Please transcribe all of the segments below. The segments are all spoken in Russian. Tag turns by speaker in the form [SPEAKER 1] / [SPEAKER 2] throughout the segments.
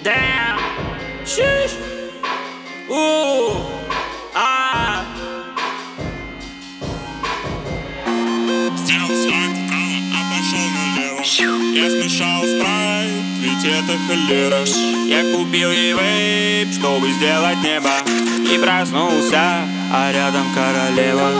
[SPEAKER 1] Damn. Sheesh.
[SPEAKER 2] Сделал свайп вправо, а пошел налево. Я смешал спрайт, ведь это холера.
[SPEAKER 1] Я купил ей вейп, чтобы сделать небо. И проснулся, а рядом королева.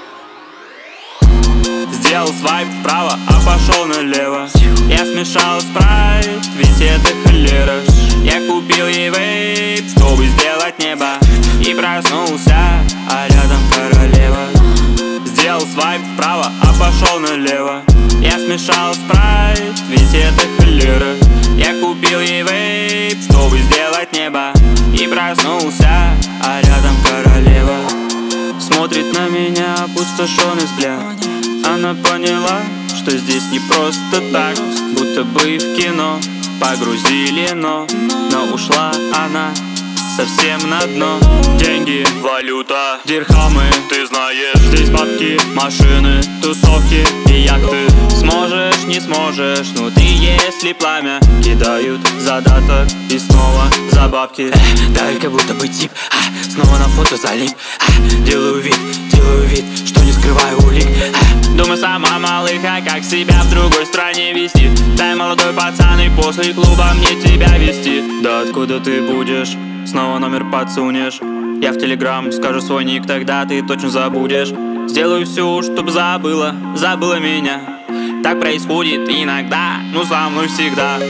[SPEAKER 1] Сделал свайп вправо, а пошел налево. Я смешал спрайт, ведь это холера. Я купил ей вейп, чтобы сделать небо. И проснулся, а рядом королева. Сделал свайп вправо, а пошел налево. Я смешал спрайт, ведь это холера. Я купил ей вейп, чтобы сделать небо. И проснулся, а рядом королева. Смотрит на меня опустошенный взгляд. Она поняла, что здесь не просто так. Будто бы в кино погрузили, но ушла она совсем на дно. Деньги, валюта, дирхамы, ты знаешь. Здесь бабки, машины, тусовки и яхты. Сможешь, не сможешь, ну ты если пламя. Кидают задаток и снова за бабки.
[SPEAKER 3] Только будто бы тип, снова на фото залип. Делаю вид, что не скрываю улик.
[SPEAKER 1] Думаю сама, малыха, как себя в другой стране вести. Дай, молодой пацан, и после клуба мне тебя вести. Да откуда ты будешь? Снова номер подсунешь. Я в телеграм скажу свой ник, тогда ты точно забудешь. Сделаю все, чтоб забыла меня. Так происходит иногда, но со мной всегда.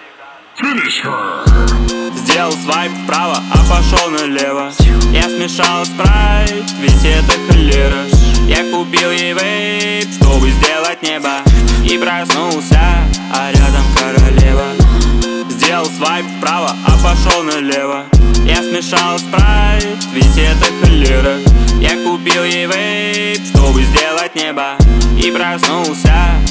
[SPEAKER 1] Сделал свайп вправо, а пошел налево. Я смешал спрайт, ведь это холера. Я купил ей вейп, чтобы сделать небо. И проснулся, а рядом королева. Сделал свайп вправо, а пошел налево. Я смешал спрайт, ведь это холера. Я купил ей вейп, чтобы сделать небо. И проснулся,